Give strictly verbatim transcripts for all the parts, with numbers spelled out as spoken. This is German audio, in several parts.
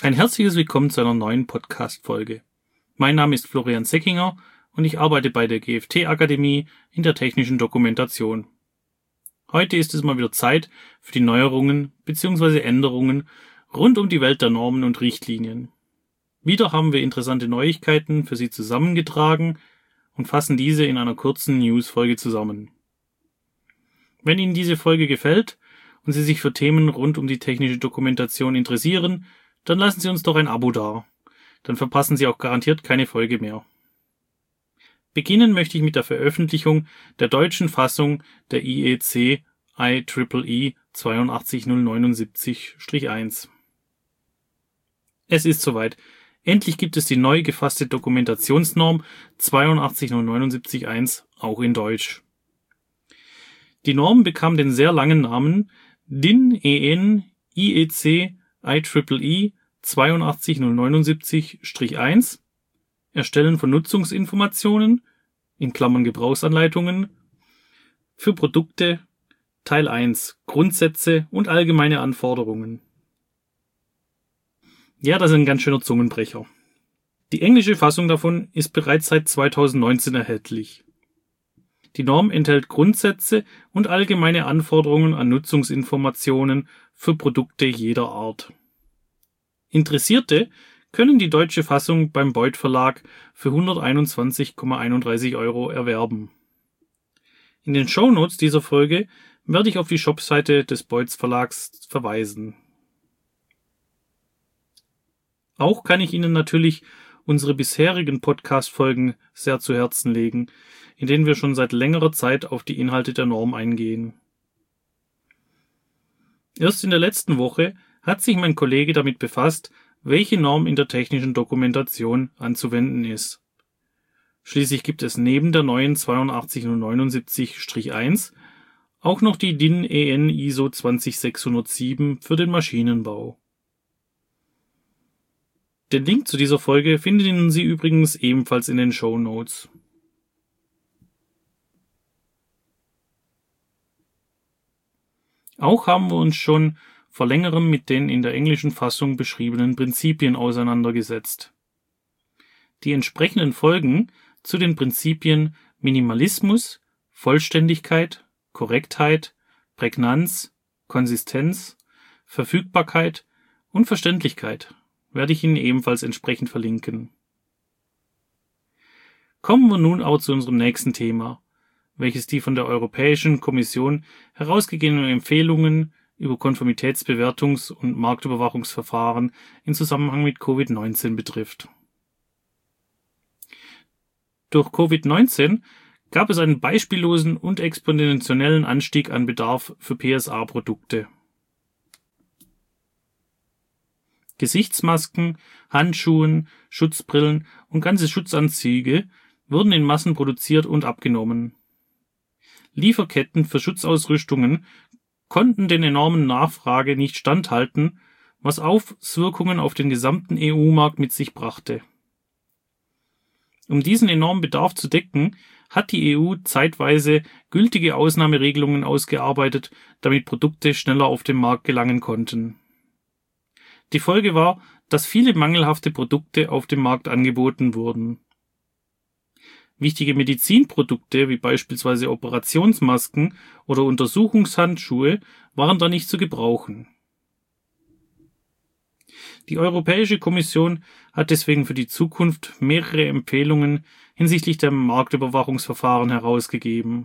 Ein herzliches Willkommen zu einer neuen Podcast-Folge. Mein Name ist Florian Seckinger und ich arbeite bei der G F T-Akademie in der technischen Dokumentation. Heute ist es mal wieder Zeit für die Neuerungen bzw. Änderungen rund um die Welt der Normen und Richtlinien. Wieder haben wir interessante Neuigkeiten für Sie zusammengetragen und fassen diese in einer kurzen News-Folge zusammen. Wenn Ihnen diese Folge gefällt und Sie sich für Themen rund um die technische Dokumentation interessieren, dann lassen Sie uns doch ein Abo da. Dann verpassen Sie auch garantiert keine Folge mehr. Beginnen möchte ich mit der Veröffentlichung der deutschen Fassung der I E C I E E E acht zwei null neun sieben eins. Es ist soweit. Endlich gibt es die neu gefasste Dokumentationsnorm acht zwei null neun sieben eins auch in Deutsch. Die Norm bekam den sehr langen Namen D I N E N I E C I E E E acht zwei null neun sieben eins Erstellen von Nutzungsinformationen in Klammern Gebrauchsanleitungen für Produkte Teil eins Grundsätze und allgemeine Anforderungen. Ja, das ist ein ganz schöner Zungenbrecher. Die englische Fassung davon ist bereits seit zweitausendneunzehn erhältlich. Die Norm enthält Grundsätze und allgemeine Anforderungen an Nutzungsinformationen für Produkte jeder Art. Interessierte können die deutsche Fassung beim Beuth Verlag für hunderteinundzwanzig Komma einunddreißig Euro erwerben. In den Shownotes dieser Folge werde ich auf die Shopseite des Beuth Verlags verweisen. Auch kann ich Ihnen natürlich unsere bisherigen Podcast-Folgen sehr zu Herzen legen, in denen wir schon seit längerer Zeit auf die Inhalte der Norm eingehen. Erst in der letzten Woche hat sich mein Kollege damit befasst, welche Norm in der technischen Dokumentation anzuwenden ist. Schließlich gibt es neben der neuen acht zwei null neun sieben eins auch noch die D I N E N I S O zwanzig sechshundertsieben für den Maschinenbau. Den Link zu dieser Folge finden Sie übrigens ebenfalls in den Shownotes. Auch haben wir uns schon vor längerem mit den in der englischen Fassung beschriebenen Prinzipien auseinandergesetzt. Die entsprechenden Folgen zu den Prinzipien Minimalismus, Vollständigkeit, Korrektheit, Prägnanz, Konsistenz, Verfügbarkeit und Verständlichkeit werde ich Ihnen ebenfalls entsprechend verlinken. Kommen wir nun auch zu unserem nächsten Thema, welches die von der Europäischen Kommission herausgegebenen Empfehlungen über Konformitätsbewertungs- und Marktüberwachungsverfahren in Zusammenhang mit Covid neunzehn betrifft. Durch Covid neunzehn gab es einen beispiellosen und exponentiellen Anstieg an Bedarf für P S A-Produkte. Gesichtsmasken, Handschuhen, Schutzbrillen und ganze Schutzanzüge wurden in Massen produziert und abgenommen. Lieferketten für Schutzausrüstungen konnten den enormen Nachfrage nicht standhalten, was Auswirkungen auf den gesamten E U-Markt mit sich brachte. Um diesen enormen Bedarf zu decken, hat die E U zeitweise gültige Ausnahmeregelungen ausgearbeitet, damit Produkte schneller auf den Markt gelangen konnten. Die Folge war, dass viele mangelhafte Produkte auf dem Markt angeboten wurden. Wichtige Medizinprodukte wie beispielsweise Operationsmasken oder Untersuchungshandschuhe waren da nicht zu gebrauchen. Die Europäische Kommission hat deswegen für die Zukunft mehrere Empfehlungen hinsichtlich der Marktüberwachungsverfahren herausgegeben.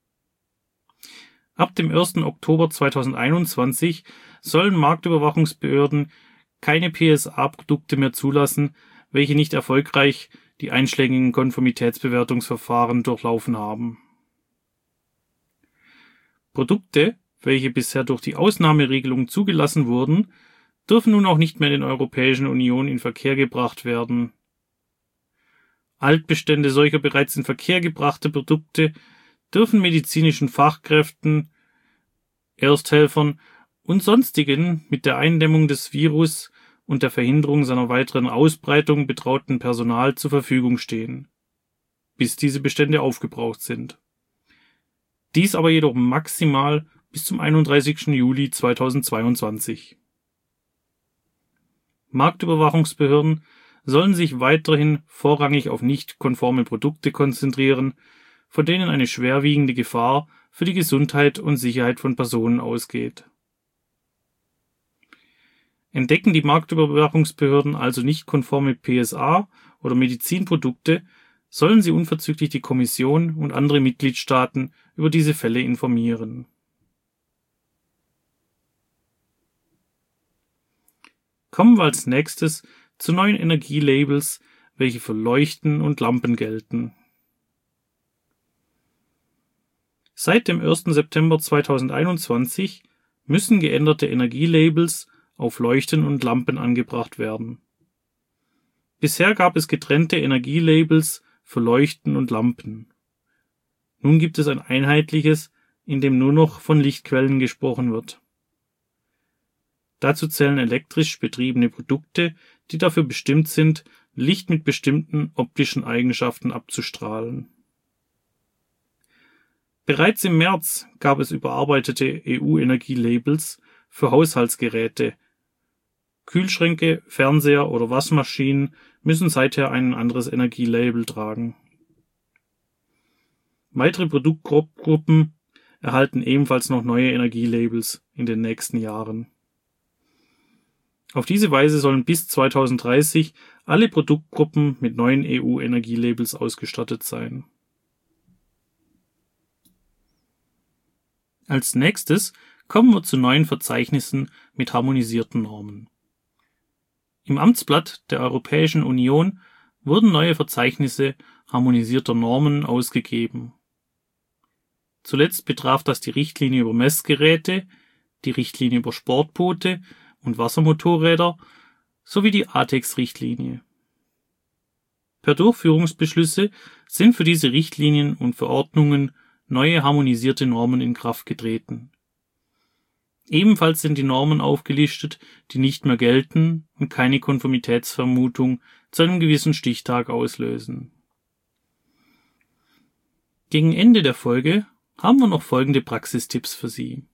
Ab dem ersten Oktober zweitausendeinundzwanzig sollen Marktüberwachungsbehörden keine P S A-Produkte mehr zulassen, welche nicht erfolgreich die einschlägigen Konformitätsbewertungsverfahren durchlaufen haben. Produkte, welche bisher durch die Ausnahmeregelung zugelassen wurden, dürfen nun auch nicht mehr in der Europäischen Union in Verkehr gebracht werden. Altbestände solcher bereits in Verkehr gebrachter Produkte dürfen medizinischen Fachkräften, Ersthelfern und sonstigen mit der Eindämmung des Virus und der Verhinderung seiner weiteren Ausbreitung betrauten Personal zur Verfügung stehen, bis diese Bestände aufgebraucht sind. Dies aber jedoch maximal bis zum einunddreißigsten Juli zweitausendzweiundzwanzig. Marktüberwachungsbehörden sollen sich weiterhin vorrangig auf nicht konforme Produkte konzentrieren, von denen eine schwerwiegende Gefahr für die Gesundheit und Sicherheit von Personen ausgeht. Entdecken die Marktüberwachungsbehörden also nicht konforme P S A oder Medizinprodukte, sollen sie unverzüglich die Kommission und andere Mitgliedstaaten über diese Fälle informieren. Kommen wir als nächstes zu neuen Energielabels, welche für Leuchten und Lampen gelten. Seit dem ersten September zweitausendeinundzwanzig müssen geänderte Energielabels auf Leuchten und Lampen angebracht werden. Bisher gab es getrennte Energielabels für Leuchten und Lampen. Nun gibt es ein einheitliches, in dem nur noch von Lichtquellen gesprochen wird. Dazu zählen elektrisch betriebene Produkte, die dafür bestimmt sind, Licht mit bestimmten optischen Eigenschaften abzustrahlen. Bereits im März gab es überarbeitete E U-Energielabels für Haushaltsgeräte. Kühlschränke, Fernseher oder Waschmaschinen müssen seither ein anderes Energielabel tragen. Weitere Produktgruppen erhalten ebenfalls noch neue Energielabels in den nächsten Jahren. Auf diese Weise sollen bis zweitausenddreißig alle Produktgruppen mit neuen E U-Energielabels ausgestattet sein. Als nächstes kommen wir zu neuen Verzeichnissen mit harmonisierten Normen. Im Amtsblatt der Europäischen Union wurden neue Verzeichnisse harmonisierter Normen ausgegeben. Zuletzt betraf das die Richtlinie über Messgeräte, die Richtlinie über Sportboote und Wassermotorräder sowie die A T E X-Richtlinie. Per Durchführungsbeschlüsse sind für diese Richtlinien und Verordnungen neue harmonisierte Normen in Kraft getreten. Ebenfalls sind die Normen aufgelistet, die nicht mehr gelten und keine Konformitätsvermutung zu einem gewissen Stichtag auslösen. Gegen Ende der Folge haben wir noch folgende Praxistipps für Sie.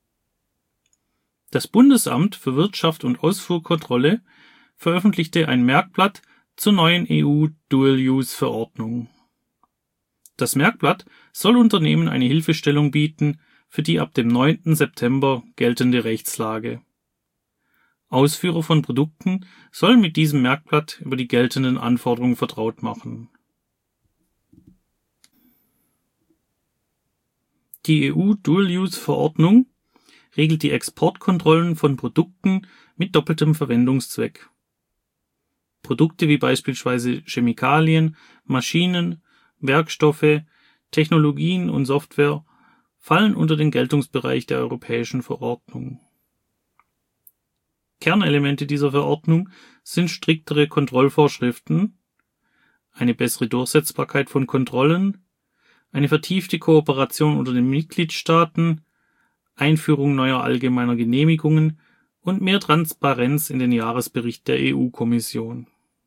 Das Bundesamt für Wirtschaft und Ausfuhrkontrolle veröffentlichte ein Merkblatt zur neuen E U-Dual-Use-Verordnung. Das Merkblatt soll Unternehmen eine Hilfestellung bieten für die ab dem neunten September geltende Rechtslage. Ausführer von Produkten sollen mit diesem Merkblatt über die geltenden Anforderungen vertraut machen. Die E U-Dual-Use-Verordnung regelt die Exportkontrollen von Produkten mit doppeltem Verwendungszweck. Produkte wie beispielsweise Chemikalien, Maschinen, Werkstoffe, Technologien und Software fallen unter den Geltungsbereich der europäischen Verordnung. Kernelemente dieser Verordnung sind striktere Kontrollvorschriften, eine bessere Durchsetzbarkeit von Kontrollen, eine vertiefte Kooperation unter den Mitgliedstaaten, Einführung neuer allgemeiner Genehmigungen und mehr Transparenz in den Jahresbericht der E U-Kommission.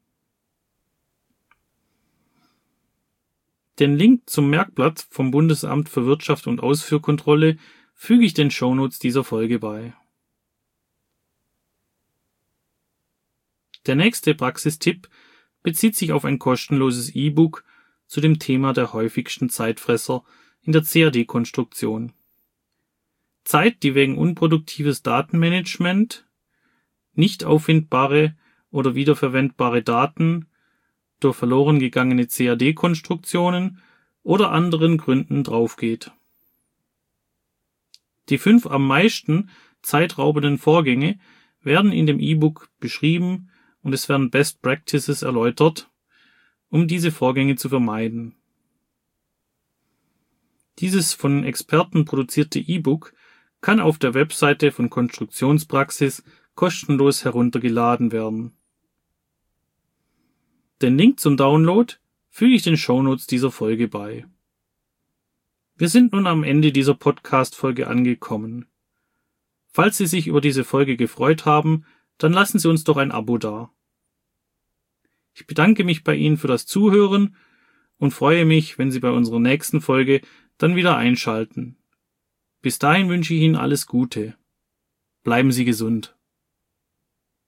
Den Link zum Merkblatt vom Bundesamt für Wirtschaft und Ausfuhrkontrolle füge ich den Shownotes dieser Folge bei. Der nächste Praxistipp bezieht sich auf ein kostenloses E-Book zu dem Thema der häufigsten Zeitfresser in der C A D-Konstruktion. Zeit, die wegen unproduktives Datenmanagement, nicht auffindbare oder wiederverwendbare Daten, durch verloren gegangene C A D-Konstruktionen oder anderen Gründen draufgeht. Die fünf am meisten zeitraubenden Vorgänge werden in dem E-Book beschrieben und es werden Best Practices erläutert, um diese Vorgänge zu vermeiden. Dieses von Experten produzierte E-Book kann auf der Webseite von Konstruktionspraxis kostenlos heruntergeladen werden. Den Link zum Download füge ich den Shownotes dieser Folge bei. Wir sind nun am Ende dieser Podcast-Folge angekommen. Falls Sie sich über diese Folge gefreut haben, dann lassen Sie uns doch ein Abo da. Ich bedanke mich bei Ihnen für das Zuhören und freue mich, wenn Sie bei unserer nächsten Folge dann wieder einschalten. Bis dahin wünsche ich Ihnen alles Gute. Bleiben Sie gesund.